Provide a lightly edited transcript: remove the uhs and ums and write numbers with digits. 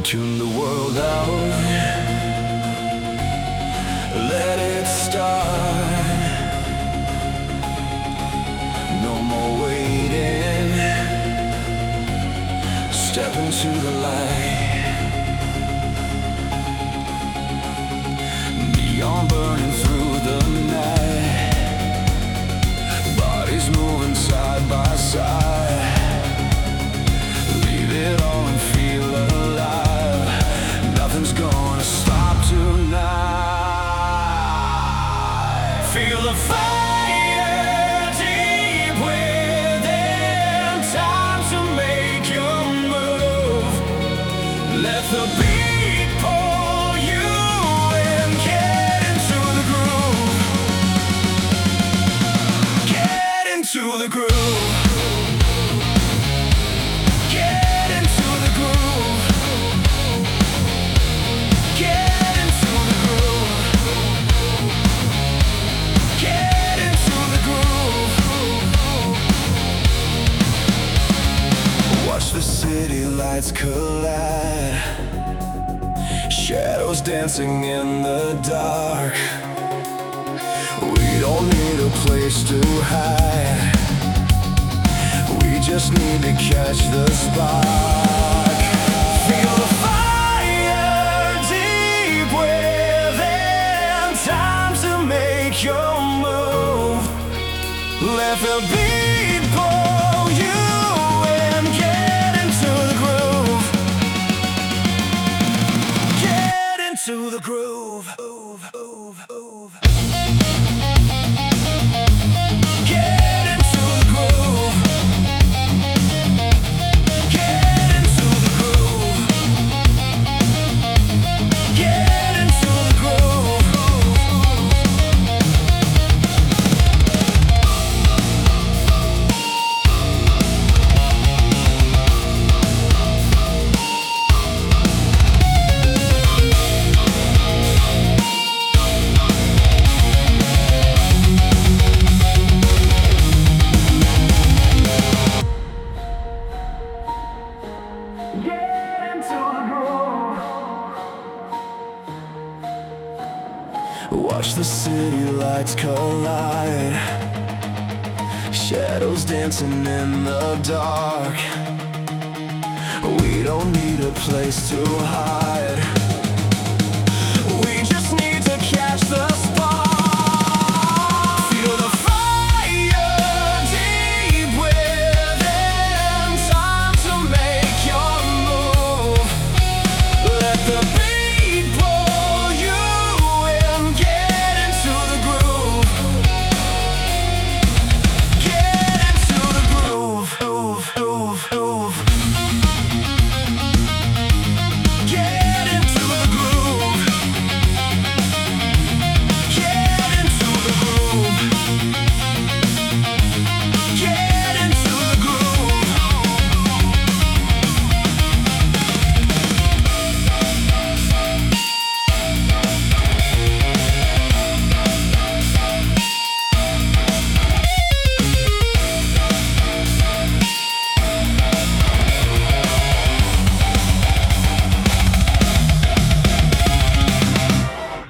Tune the world out, let it start. No more waiting, step into the light. Neon burning through the night, bodies moving side by side. Leave it all and feel alive. Nothing's gonna stop tonight. Feel the fire deep within. Time to make your move. Let the beat pull you in. Get into the groove. Get into the groove. The city lights collide, shadows dancing in the dark. We don't need a place to hide, we just need to catch the spark. Feel the fire deep within. Time to make your move. Let the beat pull you in. To the groove. Get into the groove. Get into the groove. Get into the groove. Watch the city lights collide, shadows dancing in the dark. We don't need a place to hide.